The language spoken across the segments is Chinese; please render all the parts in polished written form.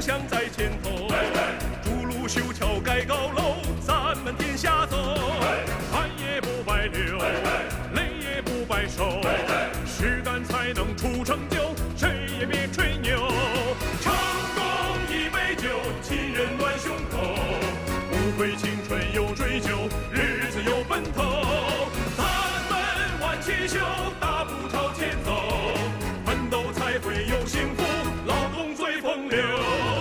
想在前头，筑路修桥盖高楼，咱们天下走。汗也不白流，泪也不白受，实干才能出成就，谁也别吹牛。成功一杯酒，亲人暖胸口，无悔青春有追求，日子有奔头。咱们挽起袖，大步朝前走，奋斗才会有幸福，劳动最风流。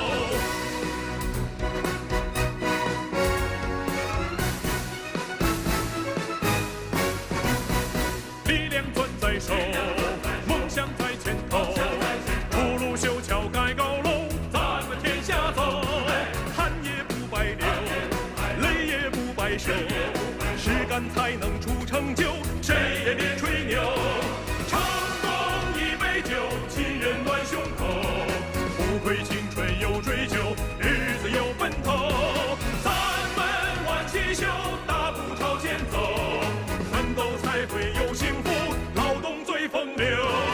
力量攥在手，梦想在前头，筑路修桥盖高楼，咱们天下走。汗也不白流，泪也不白受，实干才能出成就，谁也别吹牛。成功一杯酒，亲人暖胸口，不愧青春有追求，日子有奔头。咱们挽起袖，大步朝前走，奋斗才会有幸福，劳动最风流。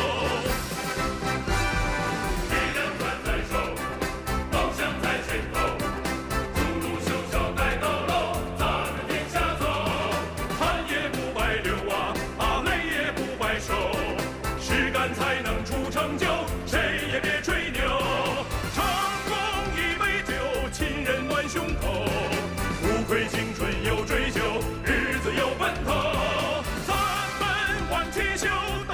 力量攥在手，梦想在前头，筑路修桥盖高楼，咱们天下走。汗也不白流泪也不白受，实干才能出成就，谁也别吹牛。成功一杯酒，亲人暖胸口，不愧青春有追求，日子有奔头。咱们挽起袖。